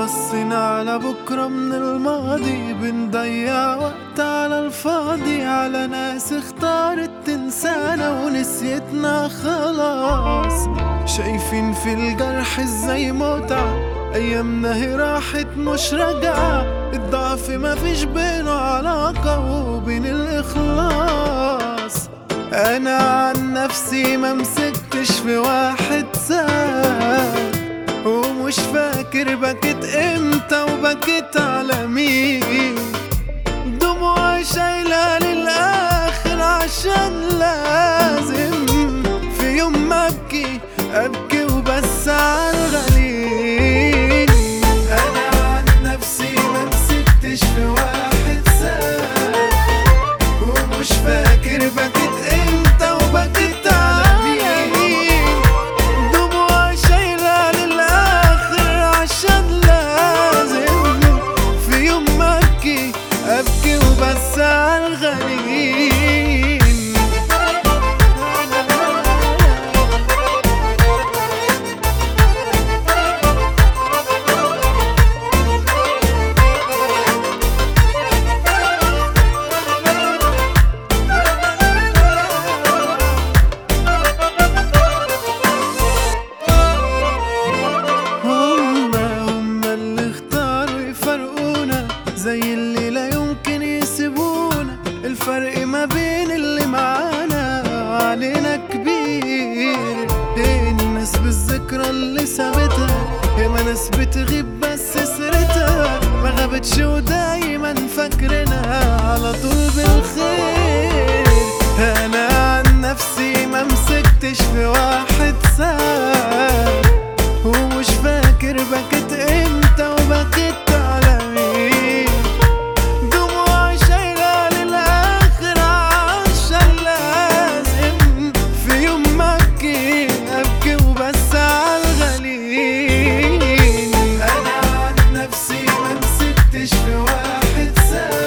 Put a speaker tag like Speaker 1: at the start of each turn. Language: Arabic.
Speaker 1: بصينا على بكرة من الماضي، بنضيع وقت على الفاضي، على ناس اختارت تنسانا ونسيتنا خلاص. شايفين في الجرح ازاي متعة، ايامنا هي راحت مش راجعة، الضعف مفيش بينه علاقة وبين الاخلاص. انا عن نفسي ما مسكتش في واحد ساب، ومش فاكر بكيت امتى وبكيت على مين، دموعي شايلة للآخر عشان لازم في يوم ما أبكي أبكي وبس عالغليل. أنا عن نفسي ما مسكتش في واحد ساب، ومش فاكر بكيت امتى وبكيت على مين، دموعي شايلة للآخر عشان لازم في يوم ما أبكي أبكي وبس عالغليل. هما اللي اختاروا يفرقونا، زي اللي لا يمكن يسيبونا، الفرق ما بين اللي معانا علينا كبير. الناس بالذكرى اللي سابتها، ياما ناس بتغيب بس سيرتها ما غابتش ودايما فاكرنا على طول بالخير. انا عن نفسي ما مسكتش في واحد ساب، ومش فاكر بكيت امتى وبكيت على مين، دموعي شايلة للآخر عشان لازم في يوم ما أبكي أبكي وبس عالغليل. أنا عن نفسي ما مسكتش في واحد ساب،